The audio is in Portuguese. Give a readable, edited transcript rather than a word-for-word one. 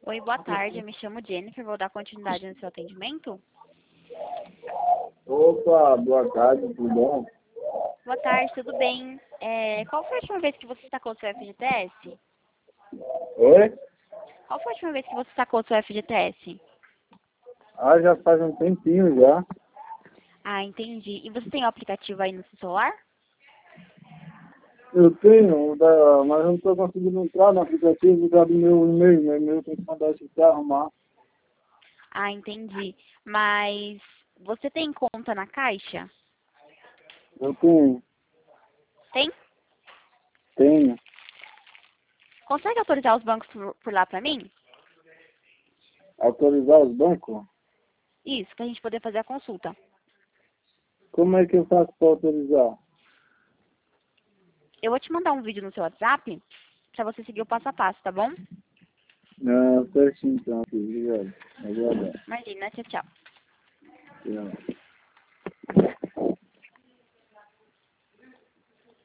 Oi, boa tarde. Eu me chamo Jennifer. Vou dar continuidade no seu atendimento. Opa, boa tarde, tudo bom? Boa tarde, tudo bem? Qual foi a última vez que você sacou o seu FGTS? Oi? Qual foi a última vez que você sacou o seu FGTS? Ah, já faz um tempinho já. Ah, entendi. E você tem o aplicativo aí no seu celular? Eu tenho, mas eu não estou conseguindo entrar no aplicativo por causa do meu e-mail. Meu e-mail tem que mandar esse cara arrumar. Ah, entendi. Mas você tem conta na Caixa? Eu tenho, Tem? tenho. Consegue autorizar os bancos por lá pra mim? Autorizar os bancos? Isso, pra gente poder fazer a consulta. Como é que eu faço para autorizar? Eu vou te mandar um vídeo no seu WhatsApp pra você seguir o passo a passo, tá bom? Não, certinho então, aqui, obrigado. Obrigado. Imagina, tchau, tchau. Obrigado.